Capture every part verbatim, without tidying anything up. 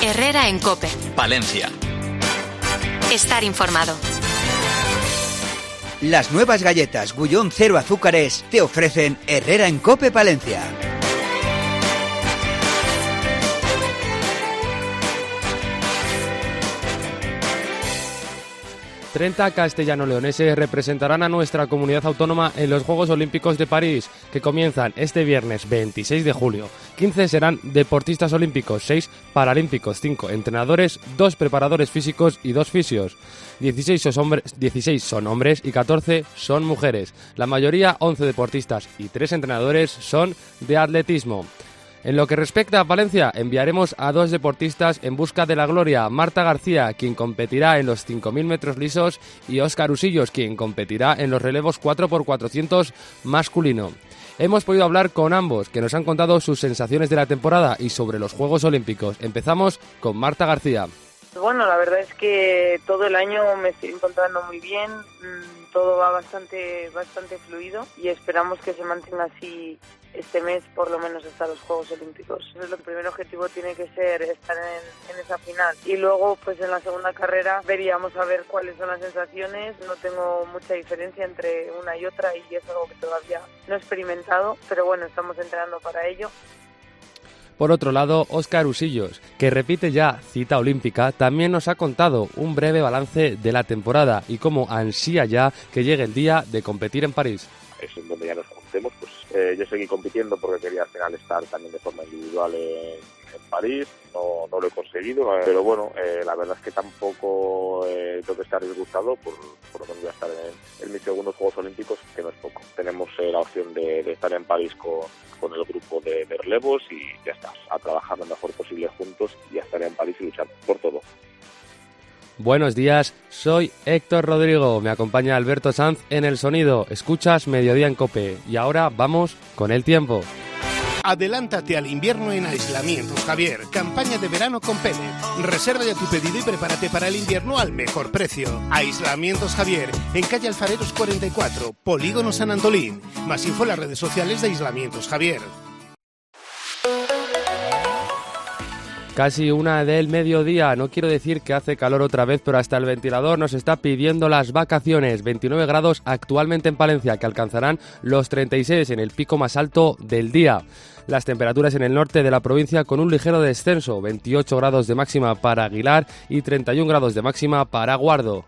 Herrera en COPE. Palencia. Estar informado. Las nuevas galletas Gullón Cero Azúcares te ofrecen Herrera en COPE Palencia. treinta castellano-leoneses representarán a nuestra comunidad autónoma en los Juegos Olímpicos de París, que comienzan este viernes veintiséis de julio. quince serán deportistas olímpicos, seis paralímpicos, cinco entrenadores, dos preparadores físicos y dos fisios. dieciséis son hombres, dieciséis son hombres y catorce son mujeres. La mayoría, once deportistas y tres entrenadores, son de atletismo. En lo que respecta a Palencia, enviaremos a dos deportistas en busca de la gloria: Marta García, quien competirá en los cinco mil metros lisos, y Óscar Usillos, quien competirá en los relevos cuatro por cuatrocientos masculino. Hemos podido hablar con ambos, que nos han contado sus sensaciones de la temporada y sobre los Juegos Olímpicos. Empezamos con Marta García. Bueno, la verdad es que todo el año me estoy encontrando muy bien, todo va bastante bastante fluido y esperamos que se mantenga así este mes, por lo menos hasta los Juegos Olímpicos. Eso es lo que el primer objetivo tiene que ser, estar en, en esa final. Y luego, pues en la segunda carrera veríamos a ver cuáles son las sensaciones. No tengo mucha diferencia entre una y otra y es algo que todavía no he experimentado, pero bueno, estamos entrenando para ello. Por otro lado, Óscar Usillos, que repite ya cita olímpica, también nos ha contado un breve balance de la temporada y cómo ansía ya que llegue el día de competir en París. Es en donde ya nos conocemos, pues eh, yo seguí compitiendo porque quería al final estar también de forma individual en, en París, no, no lo he conseguido, eh, pero bueno, eh, la verdad es que tampoco eh, tengo que estar disgustado por, por lo menos voy a estar en, en mis segundos Juegos Olímpicos, que no es poco. Tenemos eh, la opción de, de estar en París con, con el grupo de, de relevos y ya está, a trabajar lo mejor posible juntos y a estar en París y luchar por todo. Buenos días, soy Héctor Rodrigo, me acompaña Alberto Sanz en el sonido. Escuchas Mediodía en COPE y ahora vamos con el tiempo. Adelántate al invierno en Aislamientos Javier. Campaña de verano con Pellet. Reserva ya tu pedido y prepárate para el invierno al mejor precio. Aislamientos Javier, en calle Alfareros cuarenta y cuatro, Polígono San Antolín. Más info en las redes sociales de Aislamientos Javier. Casi una del mediodía, no quiero decir que hace calor otra vez, pero hasta el ventilador nos está pidiendo las vacaciones. veintinueve grados actualmente en Palencia, que alcanzarán los treinta y seis en el pico más alto del día. Las temperaturas en el norte de la provincia con un ligero descenso, veintiocho grados de máxima para Aguilar y treinta y un grados de máxima para Guardo.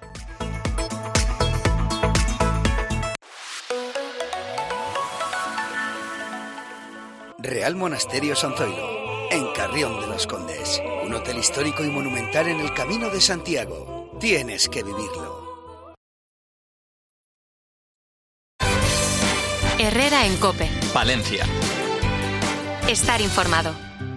Real Monasterio San Zoilo, en Carrión de los Condes, un hotel histórico y monumental en el Camino de Santiago. Tienes que vivirlo. Herrera en COPE. Palencia. Estar informado.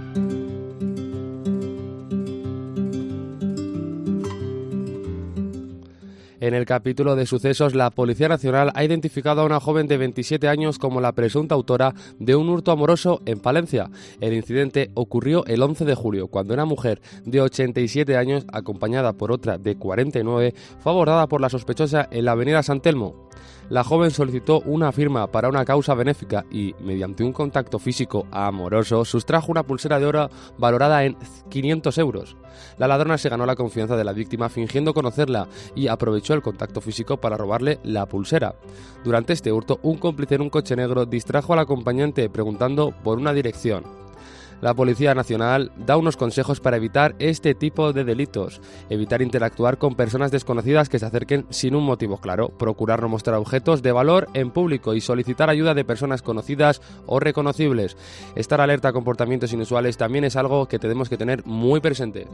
En el capítulo de sucesos, la Policía Nacional ha identificado a una joven de veintisiete años como la presunta autora de un hurto amoroso en Palencia. El incidente ocurrió el once de julio, cuando una mujer de ochenta y siete años, acompañada por otra de cuarenta y nueve, fue abordada por la sospechosa en la avenida San Telmo. La joven solicitó una firma para una causa benéfica y, mediante un contacto físico amoroso, sustrajo una pulsera de oro valorada en quinientos euros. La ladrona se ganó la confianza de la víctima fingiendo conocerla y aprovechó el contacto físico para robarle la pulsera. Durante este hurto, un cómplice en un coche negro distrajo al acompañante preguntando por una dirección. La Policía Nacional da unos consejos para evitar este tipo de delitos. Evitar interactuar con personas desconocidas que se acerquen sin un motivo claro. Procurar no mostrar objetos de valor en público y solicitar ayuda de personas conocidas o reconocibles. Estar alerta a comportamientos inusuales también es algo que tenemos que tener muy presente.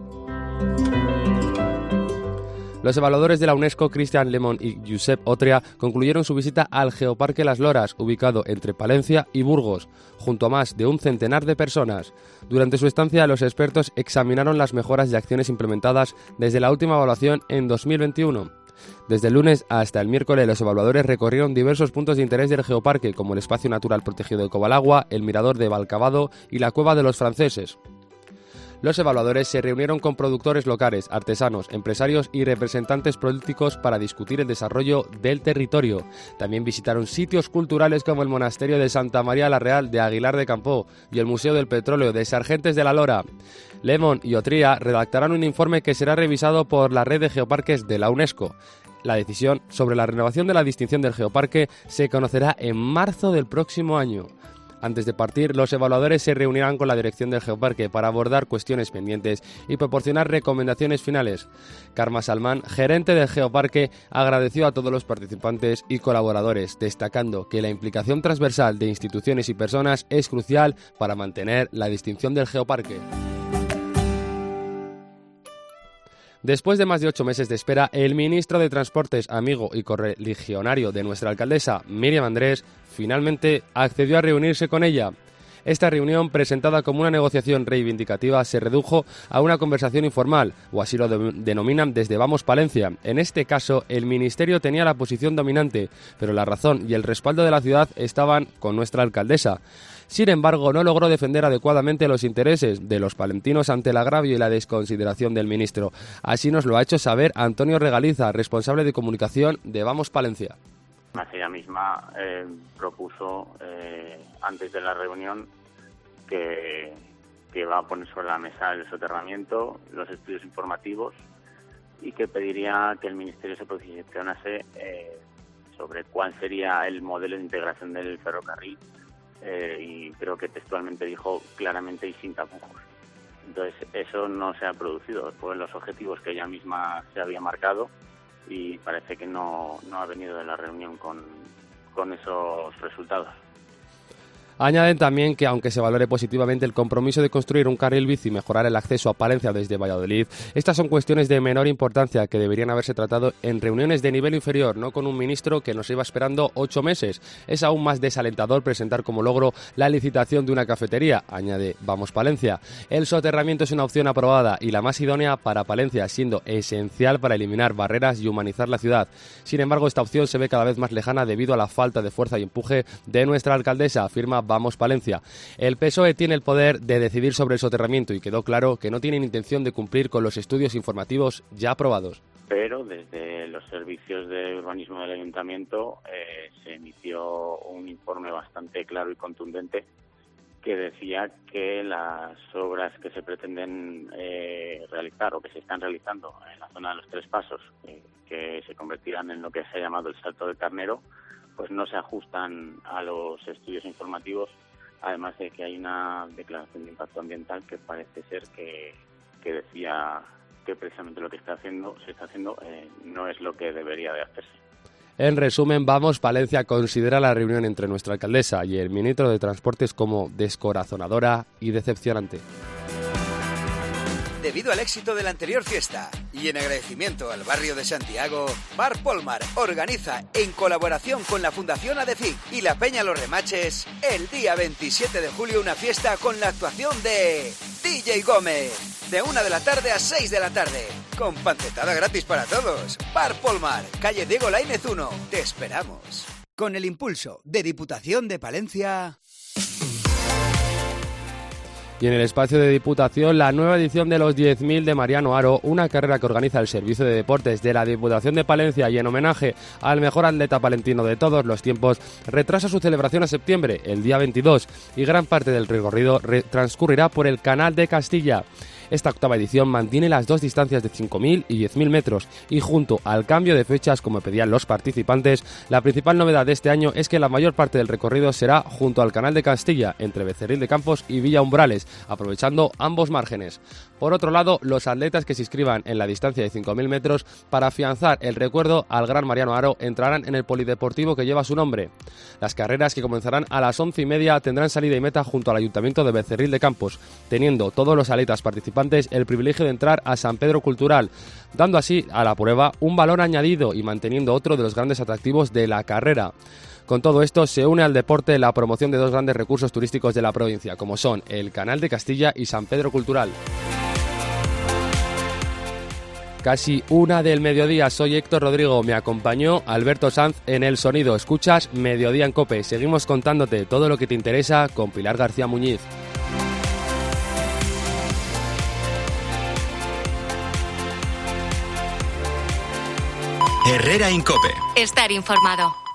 Los evaluadores de la UNESCO, Cristian Lemon y Josep Otrea, concluyeron su visita al Geoparque Las Loras, ubicado entre Palencia y Burgos, junto a más de un centenar de personas. Durante su estancia, los expertos examinaron las mejoras y acciones implementadas desde la última evaluación en dos mil veintiuno. Desde el lunes hasta el miércoles, los evaluadores recorrieron diversos puntos de interés del geoparque, como el Espacio Natural Protegido de Cobalagua, el Mirador de Valcavado y la Cueva de los Franceses. Los evaluadores se reunieron con productores locales, artesanos, empresarios y representantes políticos para discutir el desarrollo del territorio. También visitaron sitios culturales como el Monasterio de Santa María la Real de Aguilar de Campoo y el Museo del Petróleo de Sargentes de la Lora. Lemon y Otría redactarán un informe que será revisado por la red de geoparques de la UNESCO. La decisión sobre la renovación de la distinción del geoparque se conocerá en marzo del próximo año. Antes de partir, los evaluadores se reunirán con la dirección del geoparque para abordar cuestiones pendientes y proporcionar recomendaciones finales. Karma Salman, gerente del geoparque, agradeció a todos los participantes y colaboradores, destacando que la implicación transversal de instituciones y personas es crucial para mantener la distinción del geoparque. Después de más de ocho meses de espera, el ministro de Transportes, amigo y correligionario de nuestra alcaldesa, Míriam Andrés, finalmente accedió a reunirse con ella. Esta reunión, presentada como una negociación reivindicativa, se redujo a una conversación informal, o así lo de- denominan desde Vamos Palencia. En este caso, el ministerio tenía la posición dominante, pero la razón y el respaldo de la ciudad estaban con nuestra alcaldesa. Sin embargo, no logró defender adecuadamente los intereses de los palentinos ante el agravio y la desconsideración del ministro. Así nos lo ha hecho saber Antonio Regaliza, responsable de comunicación de Vamos Palencia. Ella misma eh, propuso eh, antes de la reunión que, que va a poner sobre la mesa el soterramiento, los estudios informativos y que pediría que el Ministerio se posicionase eh, sobre cuál sería el modelo de integración del ferrocarril. Eh, y creo que textualmente dijo claramente y sin tapujos. Entonces eso no se ha producido, fueron los objetivos que ella misma se había marcado y parece que no, no ha venido de la reunión con, con esos resultados. Añaden también que, aunque se valore positivamente el compromiso de construir un carril bici y mejorar el acceso a Palencia desde Valladolid, estas son cuestiones de menor importancia que deberían haberse tratado en reuniones de nivel inferior, no con un ministro que nos iba esperando ocho meses. Es aún más desalentador presentar como logro la licitación de una cafetería, añade Vamos Palencia. El soterramiento es una opción aprobada y la más idónea para Palencia, siendo esencial para eliminar barreras y humanizar la ciudad. Sin embargo, esta opción se ve cada vez más lejana debido a la falta de fuerza y empuje de nuestra alcaldesa, afirma Vamos Palencia. El P S O E tiene el poder de decidir sobre el soterramiento y quedó claro que no tienen intención de cumplir con los estudios informativos ya aprobados. Pero desde los servicios de urbanismo del Ayuntamiento eh, se emitió un informe bastante claro y contundente que decía que las obras que se pretenden eh, realizar o que se están realizando en la zona de los Tres Pasos, eh, que se convertirán en lo que se ha llamado el Salto del Carnero, pues no se ajustan a los estudios informativos, además de que hay una declaración de impacto ambiental que parece ser que, que decía que precisamente lo que está haciendo, se está haciendo eh, no es lo que debería de hacerse. En resumen, Vamos Palencia considera la reunión entre nuestra alcaldesa y el ministro de Transportes como descorazonadora y decepcionante. Debido al éxito de la anterior fiesta y en agradecimiento al barrio de Santiago, Bar Polmar organiza, en colaboración con la Fundación ADEFIC y la Peña Los Remaches, el día veintisiete de julio una fiesta con la actuación de D J Gómez, de una de la tarde a seis de la tarde, con pancetada gratis para todos. Bar Polmar, calle Diego Laínez uno, te esperamos. Con el impulso de Diputación de Palencia. Y en el espacio de Diputación, la nueva edición de los diez mil de Mariano Haro, una carrera que organiza el Servicio de Deportes de la Diputación de Palencia y en homenaje al mejor atleta palentino de todos los tiempos, retrasa su celebración a septiembre, el día veintidós, y gran parte del recorrido re- transcurrirá por el Canal de Castilla. Esta octava edición mantiene las dos distancias de cinco mil y diez mil metros y junto al cambio de fechas como pedían los participantes, la principal novedad de este año es que la mayor parte del recorrido será junto al Canal de Castilla, entre Becerril de Campos y Villa Umbrales, aprovechando ambos márgenes. Por otro lado, los atletas que se inscriban en la distancia de cinco mil metros para afianzar el recuerdo al gran Mariano Haro entrarán en el polideportivo que lleva su nombre. Las carreras, que comenzarán a las once y media, tendrán salida y meta junto al Ayuntamiento de Becerril de Campos, teniendo todos los atletas participantes el privilegio de entrar a San Pedro Cultural, dando así a la prueba un valor añadido y manteniendo otro de los grandes atractivos de la carrera. Con todo esto se une al deporte la promoción de dos grandes recursos turísticos de la provincia, como son el Canal de Castilla y San Pedro Cultural. Casi una del mediodía, soy Héctor Rodrigo, me acompañó Alberto Sanz en el sonido. Escuchas Mediodía en COPE, seguimos contándote todo lo que te interesa con Pilar García Muñiz. Herrera Incope. Estar informado.